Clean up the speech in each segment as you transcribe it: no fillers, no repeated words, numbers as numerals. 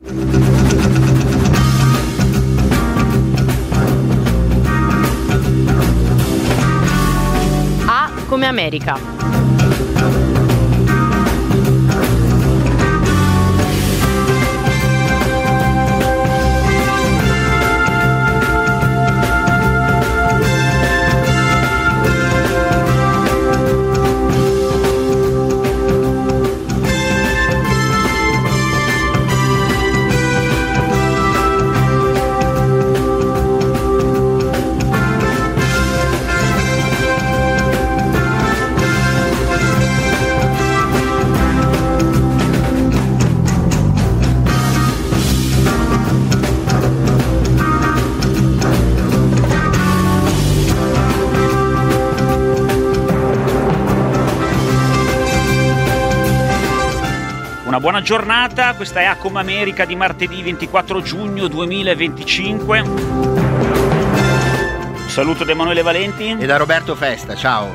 A come America. Una buona giornata, questa è A come America di martedì 24 giugno 2025. Un saluto da Emanuele Valenti e da Roberto Festa, ciao.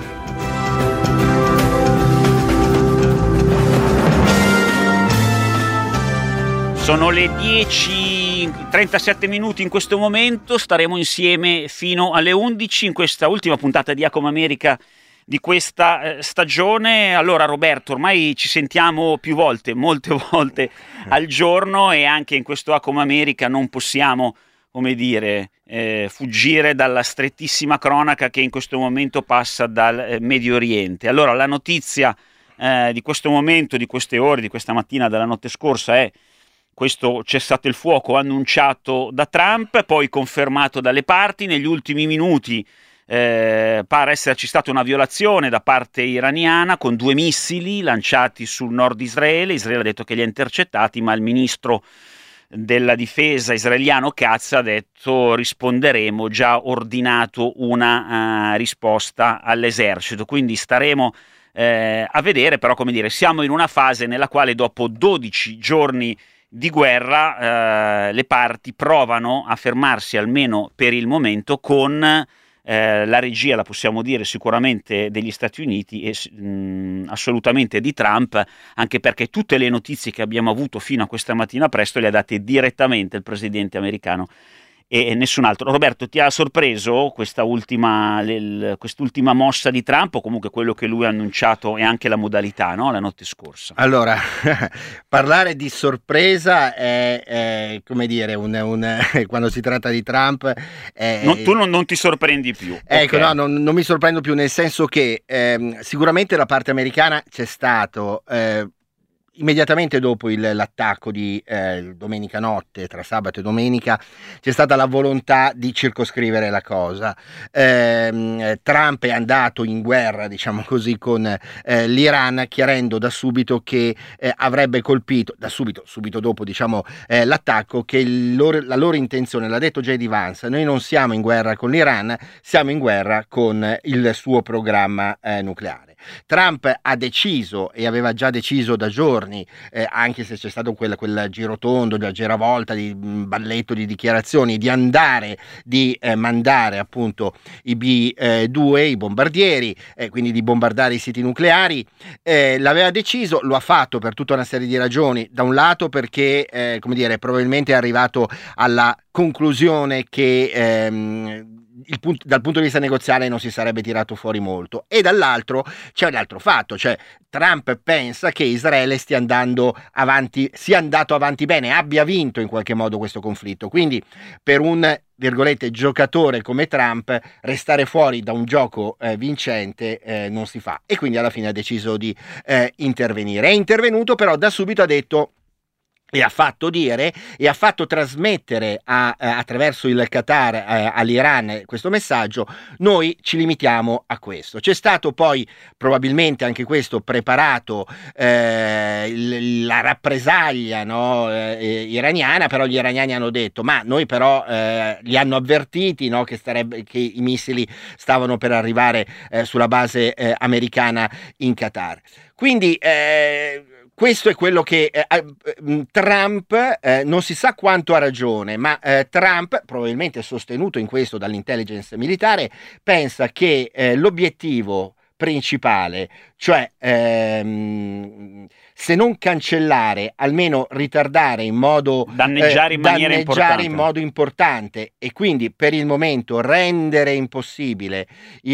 Sono le 10:37 minuti in questo momento, staremo insieme fino alle 11 in questa ultima puntata di A come America di questa stagione. Allora Roberto, ormai ci sentiamo più volte, molte volte al giorno, e anche in questo A come America non possiamo, come dire, fuggire dalla strettissima cronaca che in questo momento passa dal Medio Oriente. Allora la notizia di questo momento, di queste ore, di questa mattina, della notte scorsa è questo cessate il fuoco annunciato da Trump, poi confermato dalle parti. Negli ultimi minuti pare esserci stata una violazione da parte iraniana con 2 missili lanciati sul nord di Israele. Israele ha detto che li ha intercettati, ma il ministro della difesa israeliano Katz ha detto risponderemo, già ordinato una risposta all'esercito. Quindi staremo a vedere, però come dire, siamo in una fase nella quale dopo 12 giorni di guerra le parti provano a fermarsi, almeno per il momento, con la regia, la possiamo dire sicuramente degli Stati Uniti e assolutamente di Trump, anche perché tutte le notizie che abbiamo avuto fino a questa mattina presto le ha date direttamente il presidente americano e nessun altro. Roberto, ti ha sorpreso quest'ultima mossa di Trump, o comunque quello che lui ha annunciato e anche la modalità, no? La notte scorsa? Allora, parlare di sorpresa è come dire, quando si tratta di Trump... tu non ti sorprendi più. Ecco, okay. No, non mi sorprendo più, nel senso che sicuramente da parte americana c'è stato... immediatamente dopo l'attacco di domenica notte, tra sabato e domenica, c'è stata la volontà di circoscrivere la cosa. Trump è andato in guerra, diciamo così, con l'Iran, chiarendo da subito che avrebbe colpito, subito dopo, diciamo, l'attacco, che la loro intenzione, l'ha detto J.D. Vance, noi non siamo in guerra con l'Iran, siamo in guerra con il suo programma nucleare. Trump ha deciso, e aveva già deciso da giorni, anche se c'è stato quel girotondo, la giravolta di balletto di dichiarazioni, di mandare appunto i B-2, i bombardieri, quindi di bombardare i siti nucleari. L'aveva deciso, lo ha fatto per tutta una serie di ragioni. Da un lato perché, come dire, probabilmente è arrivato alla conclusione che dal punto di vista negoziale non si sarebbe tirato fuori molto, e dall'altro c'è l'altro fatto, cioè Trump pensa che Israele sia andato avanti bene, abbia vinto in qualche modo questo conflitto, quindi per un virgolette giocatore come Trump restare fuori da un gioco vincente non si fa, e quindi alla fine ha deciso di intervenire. È intervenuto, però da subito ha detto e ha fatto dire e ha fatto trasmettere attraverso il Qatar all'Iran questo messaggio: noi ci limitiamo a questo. C'è stato poi probabilmente anche questo preparato, la rappresaglia, no, iraniana, però gli iraniani hanno detto ma noi però li hanno avvertiti, no, che i missili stavano per arrivare sulla base americana in Qatar. Quindi questo è quello che Trump, non si sa quanto ha ragione, ma Trump, probabilmente sostenuto in questo dall'intelligence militare, pensa che l'obiettivo principale, cioè se non cancellare, almeno ritardare in modo danneggiare in modo importante, e quindi per il momento rendere impossibile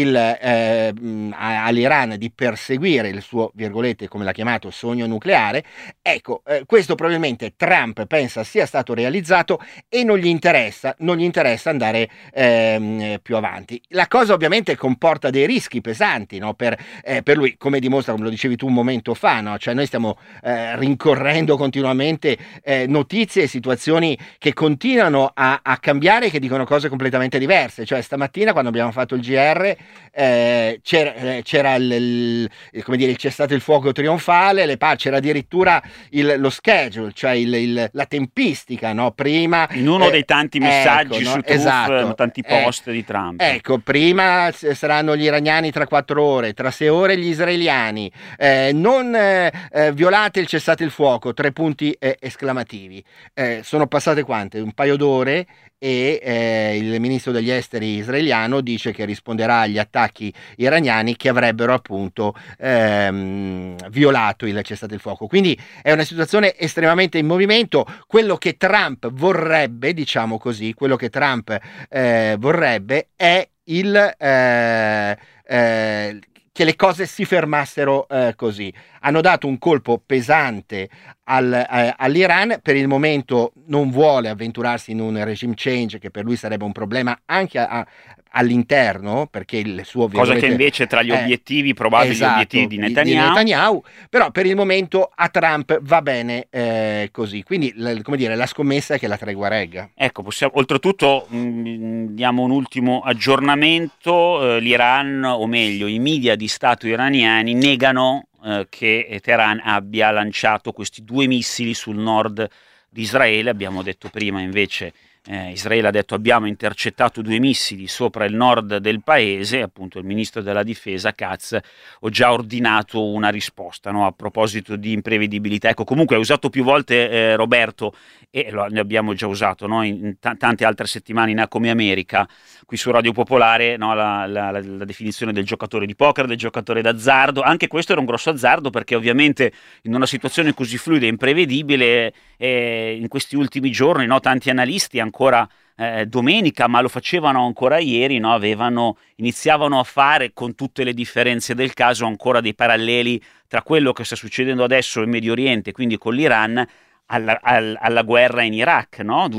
all'Iran di perseguire il suo, virgolette, come l'ha chiamato, sogno nucleare. Ecco, questo probabilmente Trump pensa sia stato realizzato e non gli interessa andare più avanti. La cosa ovviamente comporta dei rischi pesanti, no? Per lui, come dimostra, come lo dicevi tu un momento fa, no? Cioè noi stiamo rincorrendo continuamente notizie e situazioni che continuano a cambiare, che dicono cose completamente diverse. Cioè stamattina, quando abbiamo fatto il GR, c'era il cessate il fuoco trionfale, c'era addirittura lo schedule, cioè la tempistica, no? Prima in uno dei tanti messaggi, ecco, su Truth, esatto, tanti post di Trump. Ecco, prima saranno gli iraniani tra 4 ore, tra 6 ore gli israeliani, non violate il cessate il fuoco, 3 punti esclamativi. Sono passate quante? Un paio d'ore, e il ministro degli esteri israeliano dice che risponderà agli attacchi iraniani che avrebbero appunto violato il cessate il fuoco. Quindi è una situazione estremamente in movimento. Quello che Trump vorrebbe, diciamo così, vorrebbe è che le cose si fermassero così. Hanno dato un colpo pesante all'Iran. Per il momento non vuole avventurarsi in un regime change, che per lui sarebbe un problema anche all'interno, perché il suo cosa che invece tra gli obiettivi probabili, esatto, obiettivi di Netanyahu, però per il momento a Trump va bene così. Quindi come dire, la scommessa è che la tregua regga. Ecco, oltretutto diamo un ultimo aggiornamento. L'Iran, o meglio i media di Stato iraniani, negano che Teheran abbia lanciato questi 2 missili sul nord di Israele. Abbiamo detto prima invece, Israele ha detto: abbiamo intercettato 2 missili sopra il nord del paese. Appunto il ministro della difesa Katz ho già ordinato una risposta, no? A proposito di imprevedibilità. Ecco, comunque ha usato più volte Roberto, e ne abbiamo già usato, no? in tante altre settimane in A Come America, qui su Radio Popolare, no? la definizione del giocatore di poker, del giocatore d'azzardo. Anche questo era un grosso azzardo, perché ovviamente in una situazione così fluida e imprevedibile, in questi ultimi giorni, no? Tanti analisti ancora domenica, ma lo facevano ancora ieri, no? Iniziavano a fare, con tutte le differenze del caso, ancora dei paralleli tra quello che sta succedendo adesso in Medio Oriente, quindi con l'Iran, alla guerra in Iraq, no?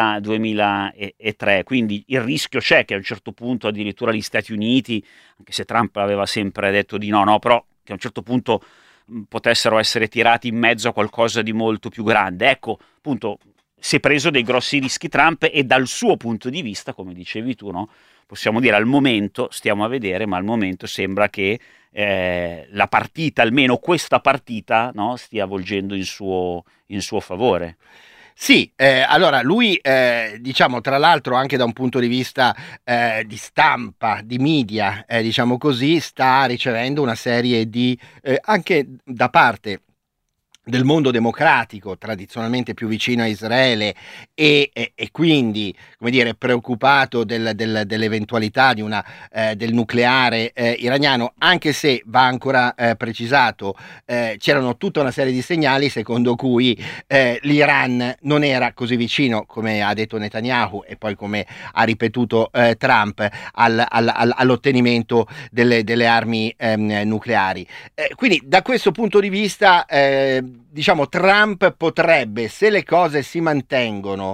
2003. Quindi il rischio c'è che a un certo punto addirittura gli Stati Uniti, anche se Trump aveva sempre detto di no, però che a un certo punto potessero essere tirati in mezzo a qualcosa di molto più grande. Ecco, appunto, si è preso dei grossi rischi Trump, e dal suo punto di vista, come dicevi tu, no? Possiamo dire, al momento, stiamo a vedere, ma al momento sembra che la partita, almeno questa partita, no? Stia volgendo in suo favore. Sì, allora lui, diciamo, tra l'altro, anche da un punto di vista di stampa, di media, diciamo così, sta ricevendo una serie di, anche da parte del mondo democratico, tradizionalmente più vicino a Israele, e quindi, come dire, preoccupato dell'eventualità di del nucleare iraniano, anche se va ancora precisato, c'erano tutta una serie di segnali secondo cui l'Iran non era così vicino, come ha detto Netanyahu e poi come ha ripetuto Trump, all'ottenimento delle armi nucleari. Quindi da questo punto di vista, diciamo, Trump potrebbe, se le cose si mantengono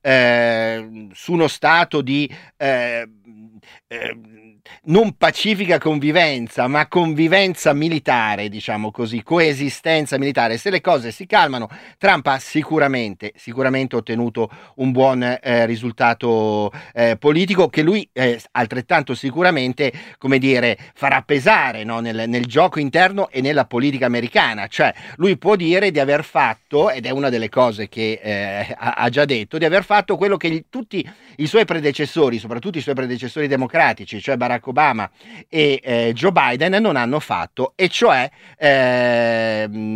su uno stato di non pacifica convivenza, ma convivenza militare, diciamo così, coesistenza militare, se le cose si calmano, Trump ha sicuramente ottenuto un buon risultato politico, che lui altrettanto sicuramente, come dire, farà pesare, no, nel gioco interno e nella politica americana. Cioè lui può dire di aver fatto, ed è una delle cose che ha già detto, di aver fatto quello che tutti i suoi predecessori, soprattutto i suoi predecessori democratici, cioè Barack Obama e Joe Biden, non hanno fatto, e cioè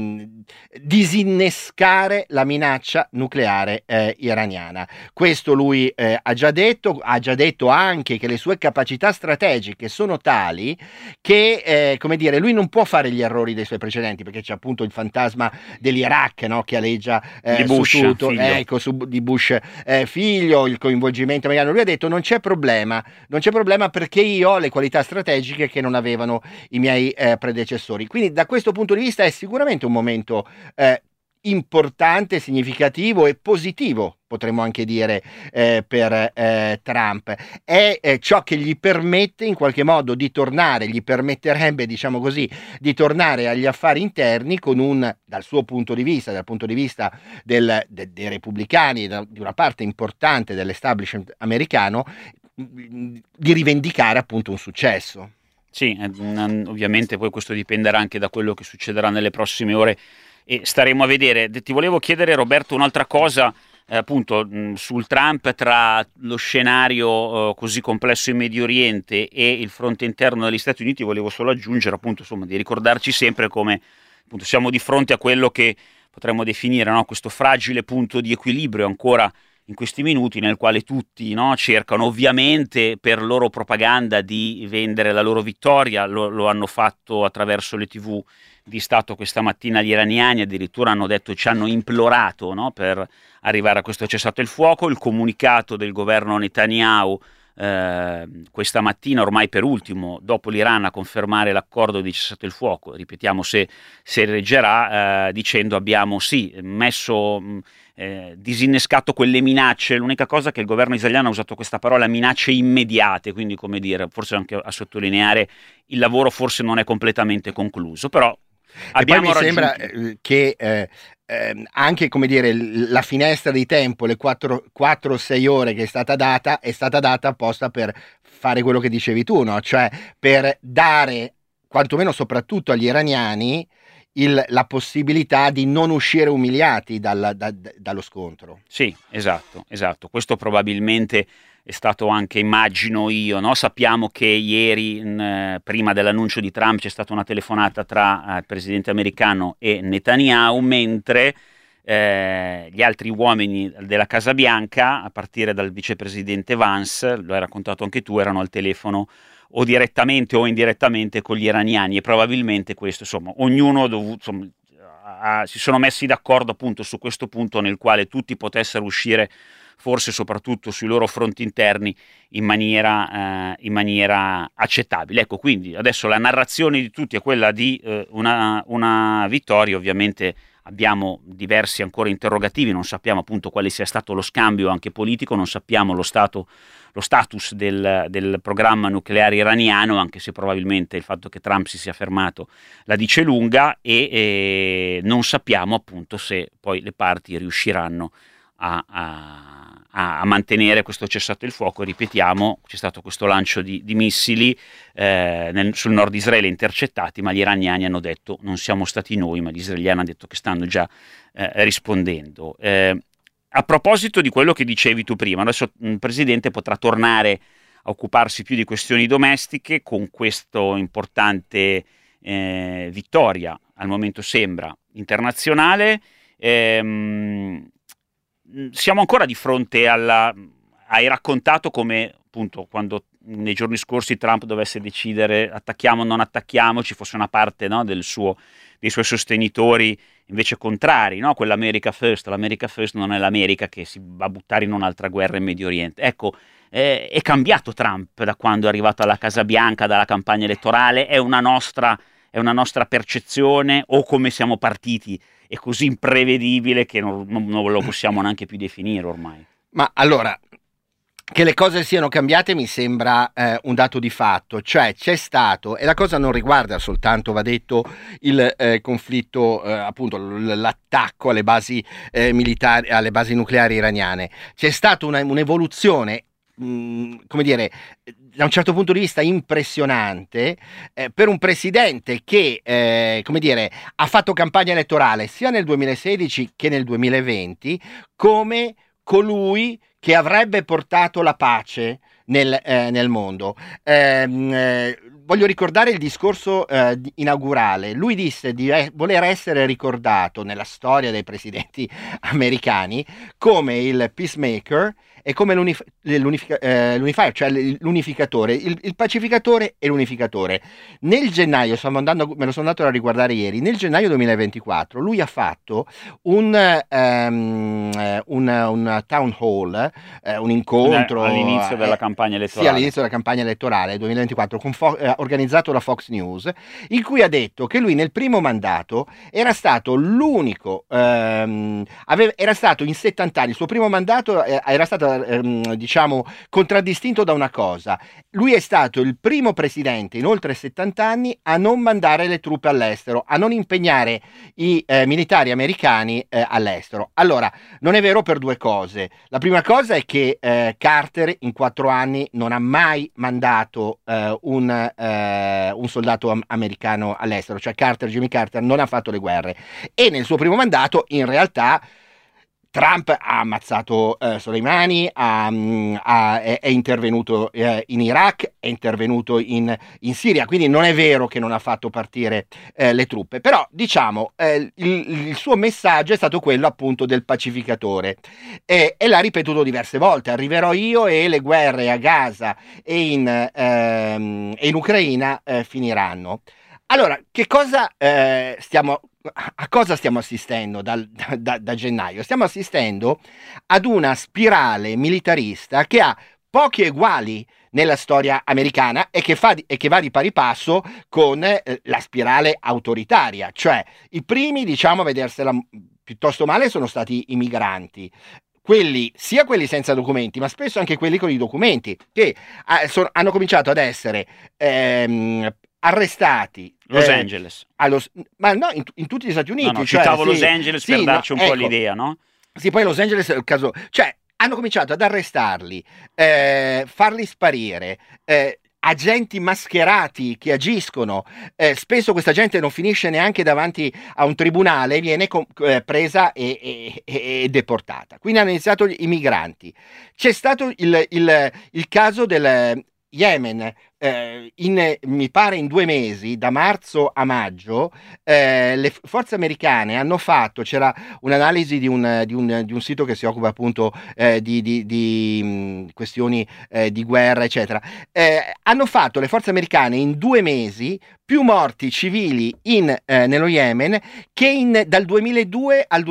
disinnescare la minaccia nucleare iraniana. Questo lui ha già detto anche che le sue capacità strategiche sono tali che, come dire, lui non può fare gli errori dei suoi precedenti, perché c'è appunto il fantasma dell'Iraq, no, che aleggia di Bush, su tutto, figlio. di Bush figlio, il coinvolgimento americano. Lui ha detto non c'è problema perché io ho le qualità strategiche che non avevano i miei predecessori. Quindi da questo punto di vista è sicuramente un momento importante, significativo e positivo, potremmo anche dire, per Trump. È ciò che gli permette in qualche modo di tornare, gli permetterebbe, diciamo così, di tornare agli affari interni con dal suo punto di vista, dal punto di vista dei repubblicani, di una parte importante dell'establishment americano, di rivendicare appunto un successo. Sì, ovviamente poi questo dipenderà anche da quello che succederà nelle prossime ore e staremo a vedere. Ti volevo chiedere, Roberto, un'altra cosa, appunto, sul Trump, tra lo scenario così complesso in Medio Oriente e il fronte interno degli Stati Uniti. Volevo solo aggiungere, appunto, insomma, di ricordarci sempre come, appunto, siamo di fronte a quello che potremmo definire, no, questo fragile punto di equilibrio ancora in questi minuti, nel quale tutti, no, cercano ovviamente per loro propaganda di vendere la loro vittoria. Lo hanno fatto attraverso le TV di Stato questa mattina gli iraniani, addirittura hanno detto, ci hanno implorato, no, per arrivare a questo cessate il fuoco. Il comunicato del governo Netanyahu questa mattina, ormai per ultimo, dopo l'Iran, a confermare l'accordo di cessate il fuoco, ripetiamo se reggerà, dicendo abbiamo disinnescato quelle minacce. L'unica cosa che il governo israeliano ha usato questa parola, minacce immediate, quindi, come dire, forse anche a sottolineare il lavoro forse non è completamente concluso, però abbiamo poi mi sembra che anche, come dire, la finestra di tempo, le 4-6 ore che è stata data apposta per fare quello che dicevi tu, no? Cioè per dare, quantomeno soprattutto agli iraniani, la possibilità di non uscire umiliati dallo scontro. Sì, esatto. Questo probabilmente è stato anche, immagino io, no? Sappiamo che ieri, prima dell'annuncio di Trump, c'è stata una telefonata tra il presidente americano e Netanyahu, mentre gli altri uomini della Casa Bianca, a partire dal vicepresidente Vance, lo hai raccontato anche tu, erano al telefono o direttamente o indirettamente con gli iraniani, e probabilmente questo, insomma, ognuno si sono messi d'accordo appunto su questo punto, nel quale tutti potessero uscire, forse soprattutto sui loro fronti interni, in maniera accettabile. Ecco, quindi adesso la narrazione di tutti è quella di una vittoria. Ovviamente abbiamo diversi ancora interrogativi, non sappiamo appunto quale sia stato lo scambio anche politico, non sappiamo lo status del programma nucleare iraniano, anche se probabilmente il fatto che Trump si sia fermato la dice lunga, e non sappiamo appunto se poi le parti riusciranno a mantenere questo cessato il fuoco. Ripetiamo, c'è stato questo lancio di missili sul nord Israele intercettati, ma gli iraniani hanno detto non siamo stati noi, ma gli israeliani hanno detto che stanno già rispondendo. A proposito di quello che dicevi tu prima, adesso il presidente potrà tornare a occuparsi più di questioni domestiche con questo importante vittoria, al momento sembra internazionale. Siamo ancora di fronte hai raccontato come appunto quando nei giorni scorsi Trump dovesse decidere attacchiamo o non attacchiamo, ci fosse una parte, no, dei suoi sostenitori invece contrari, no? L'America First non è l'America che si va a buttare in un'altra guerra in Medio Oriente. Ecco, è cambiato Trump da quando è arrivato alla Casa Bianca, dalla campagna elettorale? È una nostra percezione, o come siamo partiti è così imprevedibile che non lo possiamo neanche più definire ormai? Ma allora, che le cose siano cambiate mi sembra un dato di fatto, cioè c'è stato, e la cosa non riguarda soltanto, va detto, il conflitto, appunto l'attacco alle basi militari, alle basi nucleari iraniane, c'è stata un'evoluzione, come dire, da un certo punto di vista impressionante, per un presidente che, come dire, ha fatto campagna elettorale sia nel 2016 che nel 2020 come colui che avrebbe portato la pace nel mondo. voglio ricordare il discorso inaugurale. Lui disse di voler essere ricordato nella storia dei presidenti americani come il peacemaker e come l'unifier, cioè l'unificatore, il pacificatore e l'unificatore. Nel gennaio, me lo sono andato a riguardare ieri, nel gennaio 2024 lui ha fatto un town hall, un incontro all'inizio della campagna elettorale. Sì, all'inizio della campagna elettorale 2024 organizzato da Fox News, in cui ha detto che lui nel primo mandato era stato l'unico, era stato in 70 anni, il suo primo mandato era stato diciamo contraddistinto da una cosa: lui è stato il primo presidente in oltre 70 anni a non mandare le truppe all'estero, a non impegnare i militari americani all'estero. Allora, non è vero per due cose. La prima cosa è che Carter in 4 anni non ha mai mandato un soldato americano all'estero, cioè Jimmy Carter non ha fatto le guerre, e nel suo primo mandato in realtà Trump ha ammazzato Soleimani, è intervenuto in Iraq, è intervenuto in Siria, quindi non è vero che non ha fatto partire le truppe, però diciamo il suo messaggio è stato quello appunto del pacificatore, e l'ha ripetuto diverse volte: arriverò io e le guerre a Gaza e in Ucraina finiranno. Allora, a cosa stiamo assistendo da gennaio? Stiamo assistendo ad una spirale militarista che ha pochi eguali nella storia americana e che va di pari passo con la spirale autoritaria. Cioè, i primi, diciamo, a vedersela piuttosto male sono stati i migranti. Sia quelli senza documenti, ma spesso anche quelli con i documenti, che hanno cominciato ad essere arrestati Los Angeles, ma no, in tutti gli Stati Uniti. No, citavo Los Angeles per darci un po' l'idea, no? Sì, poi Los Angeles è il caso, cioè hanno cominciato ad arrestarli, farli sparire, agenti mascherati che agiscono, spesso questa gente non finisce neanche davanti a un tribunale, viene presa e deportata. Quindi hanno iniziato i migranti. C'è stato il caso del Yemen. Mi pare in 2 mesi, da marzo a maggio, le forze americane hanno fatto, c'era un'analisi di un sito che si occupa appunto di questioni di guerra eccetera, hanno fatto le forze americane in 2 mesi più morti civili nello Yemen che dal 2002 al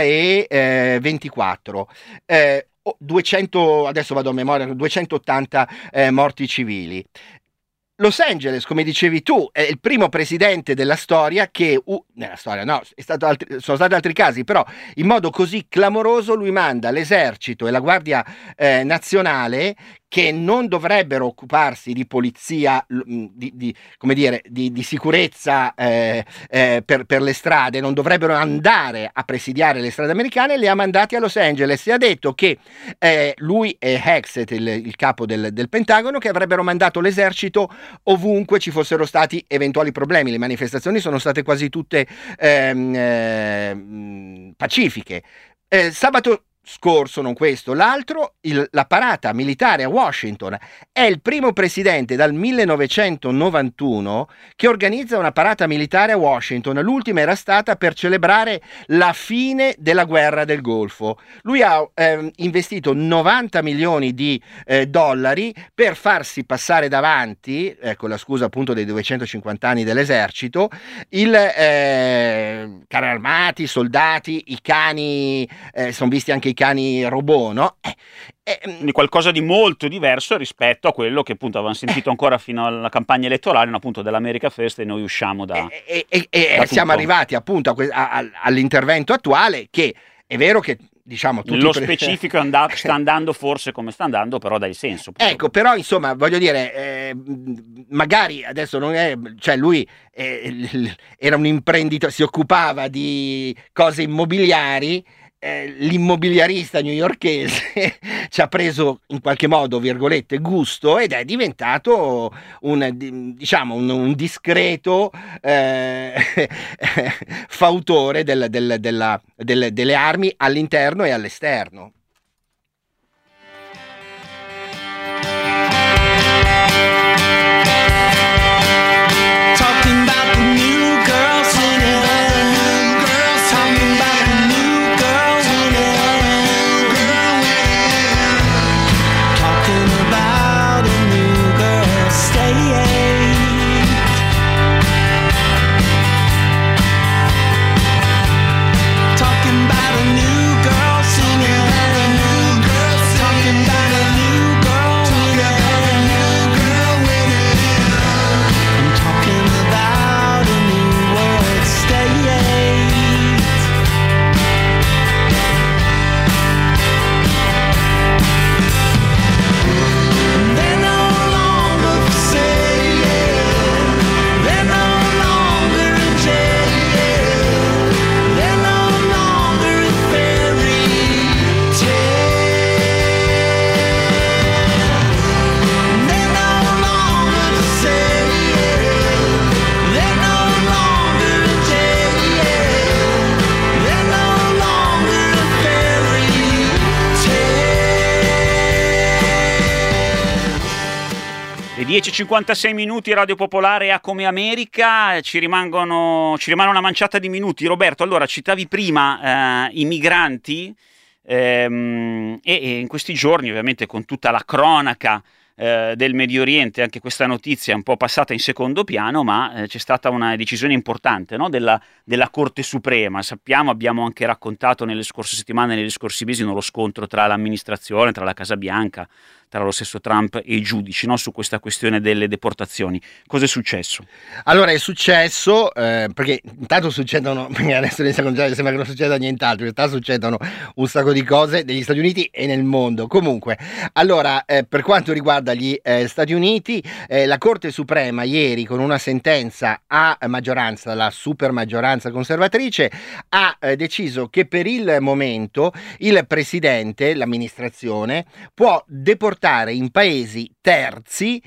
2024. 200, adesso vado a memoria, 280 morti civili. Los Angeles, come dicevi tu, è il primo presidente della storia nella storia no, sono stati altri casi, però in modo così clamoroso lui manda l'esercito e la Guardia Nazionale, che non dovrebbero occuparsi di polizia, come dire, di sicurezza per le strade, non dovrebbero andare a presidiare le strade americane, le ha mandati a Los Angeles, e ha detto che lui e Hexet, il capo del Pentagono, che avrebbero mandato l'esercito ovunque ci fossero stati eventuali problemi. Le manifestazioni sono state quasi tutte pacifiche. Sabato scorso, non questo, l'altro, la parata militare a Washington. È il primo presidente dal 1991 che organizza una parata militare a Washington. L'ultima era stata per celebrare la fine della guerra del Golfo. Lui ha investito 90 milioni di dollari per farsi passare davanti, con la scusa appunto dei 250 anni dell'esercito, carri armati, soldati, i cani, sono visti anche i cani robot, no? Quindi qualcosa di molto diverso rispetto a quello che appunto avevamo sentito ancora fino alla campagna elettorale, no, appunto dell'America First, e noi usciamo da siamo arrivati appunto all'intervento attuale, che è vero che diciamo nello specifico sta andando forse come sta andando, però dà il senso. Ecco, però insomma voglio dire, magari adesso non è, cioè lui era un imprenditore, si occupava di cose immobiliari, l'immobiliarista newyorkese ci ha preso in qualche modo, virgolette, gusto, ed è diventato un discreto fautore delle armi all'interno e all'esterno. 10:56 minuti, Radio Popolare A come America, ci rimane una manciata di minuti. Roberto, allora citavi prima i migranti e in questi giorni, ovviamente con tutta la cronaca del Medio Oriente, anche questa notizia è un po' passata in secondo piano, ma c'è stata una decisione importante, no? della Corte Suprema. Sappiamo, abbiamo anche raccontato nelle scorse settimane, negli scorsi mesi, lo scontro tra l'amministrazione, tra la Casa Bianca, tra lo stesso Trump e i giudici, no? Su questa questione delle deportazioni. Cosa è successo? Allora è successo, perché intanto succedono, adesso sembra che non succeda nient'altro, in realtà succedono un sacco di cose negli Stati Uniti e nel mondo. Comunque, allora, per quanto riguarda gli Stati Uniti, la Corte Suprema ieri, con una sentenza a maggioranza, la super maggioranza conservatrice, ha deciso che per il momento il presidente, l'amministrazione, può deportare in paesi terzi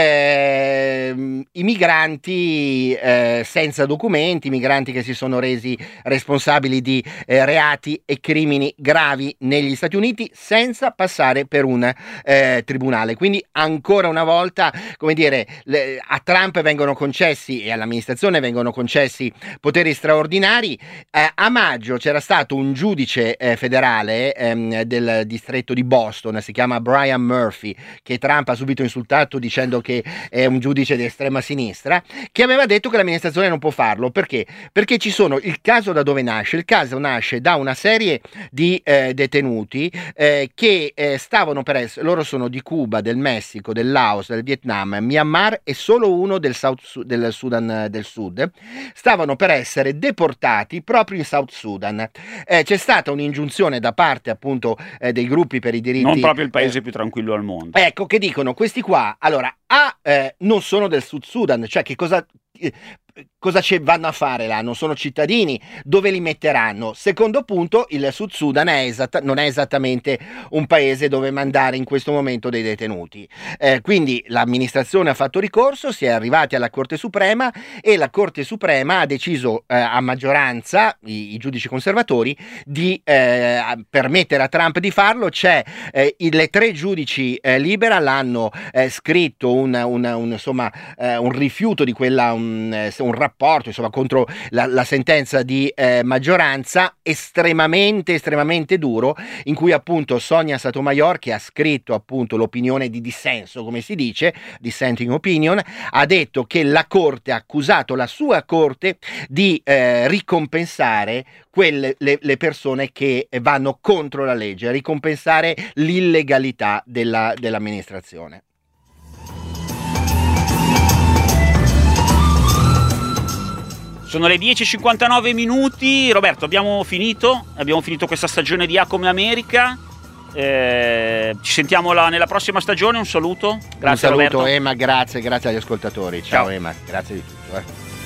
i migranti senza documenti, migranti che si sono resi responsabili di reati e crimini gravi negli Stati Uniti, senza passare per un tribunale. Quindi ancora una volta, come dire, a Trump vengono concessi e all'amministrazione vengono concessi poteri straordinari. A maggio c'era stato un giudice federale del distretto di Boston, si chiama Brian Murphy, che Trump ha subito insultato dicendo che è un giudice di estrema sinistra, che aveva detto che l'amministrazione non può farlo. Perché? Perché ci sono, il caso da dove nasce? Il caso nasce da una serie di detenuti che stavano per essere, loro sono di Cuba, del Messico, del Laos, del Vietnam, Myanmar e solo uno del Sudan del Sud, stavano per essere deportati proprio in South Sudan. C'è stata un'ingiunzione da parte appunto dei gruppi per i diritti, non proprio il paese più tranquillo al mondo, ecco, che dicono questi qua, allora, non sono del Sud Sudan, cioè che cosa vanno a fare là? Non sono cittadini, dove li metteranno? Secondo punto, il Sud Sudan non è esattamente un paese dove mandare in questo momento dei detenuti, quindi l'amministrazione ha fatto ricorso, si è arrivati alla Corte Suprema e la Corte Suprema ha deciso a maggioranza, i giudici conservatori, di permettere a Trump di farlo. Le 3 giudici liberal hanno scritto un rifiuto di quella, un rapporto, insomma, contro la sentenza di maggioranza estremamente duro, in cui appunto Sonia Sotomayor, che ha scritto appunto l'opinione di dissenso, come si dice, dissenting opinion, ha detto che la Corte ha accusato la sua Corte di ricompensare le persone che vanno contro la legge, ricompensare l'illegalità dell'amministrazione. Sono le 10:59 minuti. Roberto, abbiamo finito questa stagione di A come America. Ci sentiamo nella prossima stagione. Un saluto. Grazie, un saluto, Roberto. Emma, grazie agli ascoltatori. Ciao. Emma, grazie di tutto.